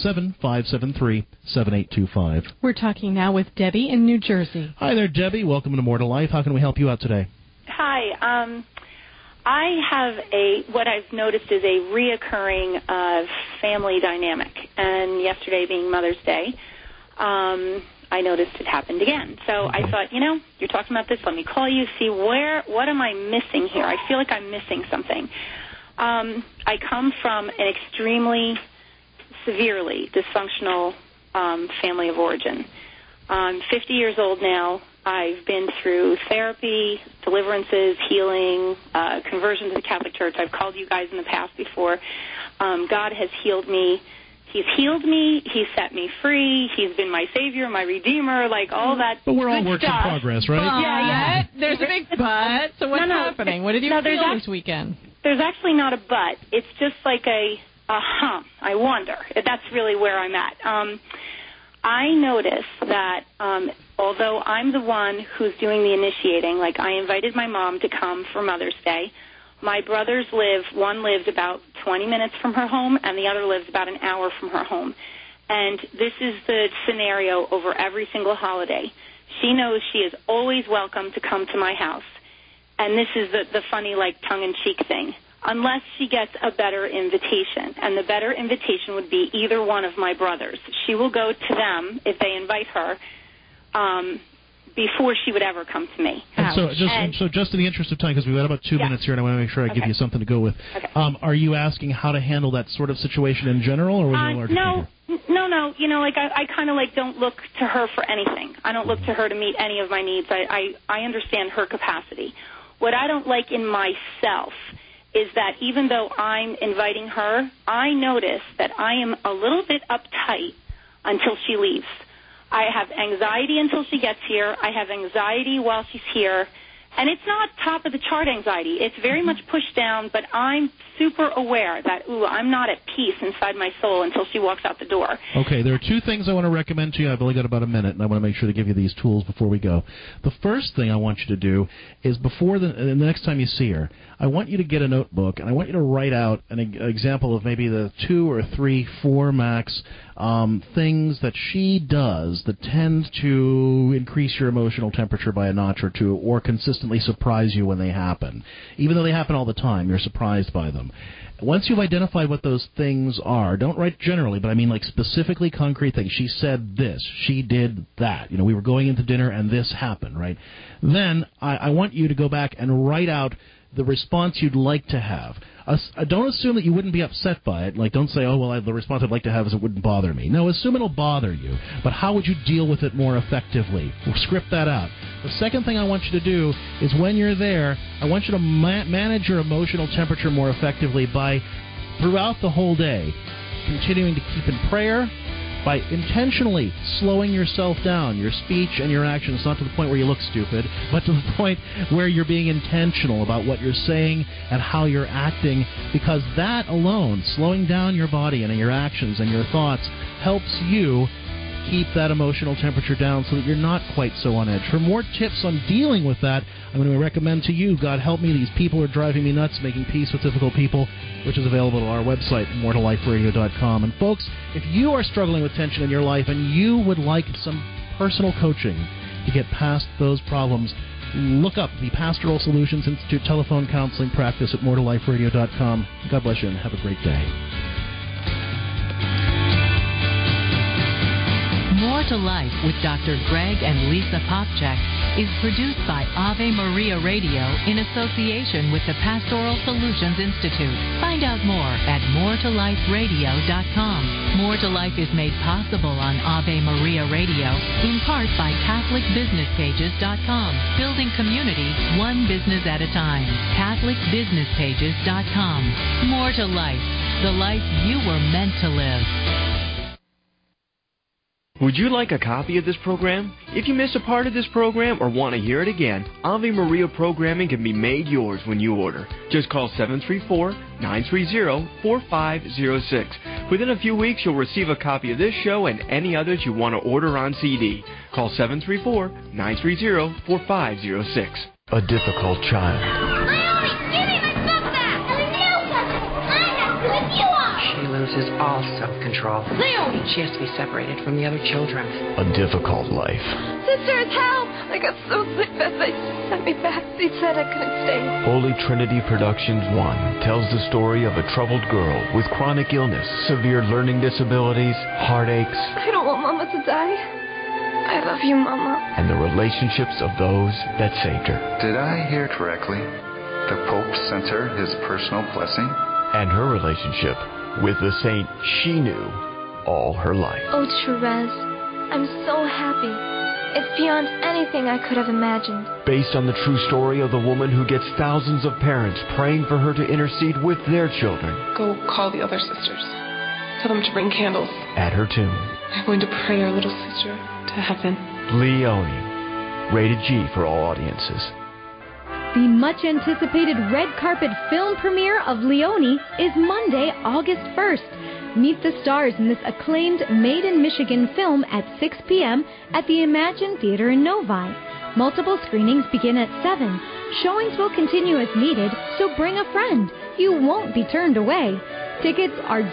877-573-7825. We're talking now with Debbie in New Jersey. Hi there, Debbie. Welcome to More to Life. How can we help you out today? Hi. I have what I've noticed is a reoccurring family dynamic. And yesterday being Mother's Day, I noticed it happened again. So I thought, you're talking about this. Let me call you, see what am I missing here? I feel like I'm missing something. I come from an extremely severely dysfunctional family of origin. I'm 50 years old now. I've been through therapy, deliverances, healing, conversion to the Catholic Church. I've called you guys in the past before. God has healed me. He's healed me. He's set me free. He's been my Savior, my Redeemer, like all that. But we're all good works stuff. in progress, right? Yeah. There's a big but. So what's happening? What did you feel this weekend? There's actually not a but. It's just like I wonder. That's really where I'm at. I notice that although I'm the one who's doing the initiating, like I invited my mom to come for Mother's Day, my brothers one lived about 20 minutes from her home, and the other lives about an hour from her home. And this is the scenario over every single holiday. She knows she is always welcome to come to my house. And this is the funny, like, tongue-in-cheek thing. Unless she gets a better invitation. And the better invitation would be either one of my brothers. She will go to them if they invite her before she would ever come to me. And so just in the interest of time, because we've got about 2 minutes here, and I want to make sure I give you something to go with. Okay. Are you asking how to handle that sort of situation in general, or was it a larger figure? No. You know, like I kind of like don't look to her for anything. I don't look to her to meet any of my needs. I understand her capacity. What I don't like in myself is that even though I'm inviting her, I notice that I am a little bit uptight until she leaves. I have anxiety until she gets here. I have anxiety while she's here. And it's not top-of-the-chart anxiety. It's very much pushed down, but I'm super aware that, I'm not at peace inside my soul until she walks out the door. Okay, there are 2 things I want to recommend to you. I've only got about a minute, and I want to make sure to give you these tools before we go. The first thing I want you to do is before the next time you see her, I want you to get a notebook, and I want you to write out an example of maybe the 2 or 3, 4 max things that she does that tend to increase your emotional temperature by a notch or 2 or consistently surprise you when they happen. Even though they happen all the time, you're surprised by them. Once you've identified what those things are, don't write generally, but I mean like specifically concrete things. She said this. She did that. We were going into dinner and this happened, right? Then I want you to go back and write out the response you'd like to have. Don't assume that you wouldn't be upset by it. Like, don't say, the response I'd like to have is it wouldn't bother me. No, assume it'll bother you. But how would you deal with it more effectively? Script that out. The second thing I want you to do is when you're there, I want you to manage your emotional temperature more effectively by, throughout the whole day, continuing to keep in prayer, by intentionally slowing yourself down, your speech and your actions, not to the point where you look stupid, but to the point where you're being intentional about what you're saying and how you're acting, because that alone, slowing down your body and your actions and your thoughts, helps you keep that emotional temperature down so that you're not quite so on edge. For more tips on dealing with that, I'm going to recommend to you, God Help Me, These People Are Driving Me Nuts, Making Peace with Difficult People, which is available at our website, moretoliferadio.com. And folks, if you are struggling with tension in your life and you would like some personal coaching to get past those problems, look up the Pastoral Solutions Institute telephone counseling practice at moretoliferadio.com. God bless you and have a great day. More to Life with Dr. Greg and Lisa Popcak is produced by Ave Maria Radio in association with the Pastoral Solutions Institute. Find out more at moretoliferadio.com. More to Life is made possible on Ave Maria Radio in part by CatholicBusinessPages.com. Building community one business at a time. CatholicBusinessPages.com. More to Life, the life you were meant to live. Would you like a copy of this program? If you miss a part of this program or want to hear it again, Ave Maria programming can be made yours when you order. Just call 734-930-4506. Within a few weeks, you'll receive a copy of this show and any others you want to order on CD. Call 734-930-4506. A difficult child. She loses all self-control. Naomi! She has to be separated from the other children. A difficult life. Sisters, help! I got so sick that they sent me back. They said I couldn't stay. Holy Trinity Productions 1 tells the story of a troubled girl with chronic illness, severe learning disabilities, heartaches. I don't want Mama to die. I love you, Mama. And the relationships of those that saved her. Did I hear correctly? The Pope sent her his personal blessing? And her relationship with the saint she knew all her life. Oh, Therese, I'm so happy. It's beyond anything I could have imagined. Based on the true story of the woman who gets thousands of parents praying for her to intercede with their children. Go call the other sisters. Tell them to bring candles. At her tomb. I'm going to pray our little sister to heaven. Leone. Rated G for all audiences. The much-anticipated red carpet film premiere of Leone is Monday, August 1st. Meet the stars in this acclaimed Made in Michigan film at 6 p.m. at the Imagine Theater in Novi. Multiple screenings begin at 7. Showings will continue as needed, so bring a friend. You won't be turned away. Tickets are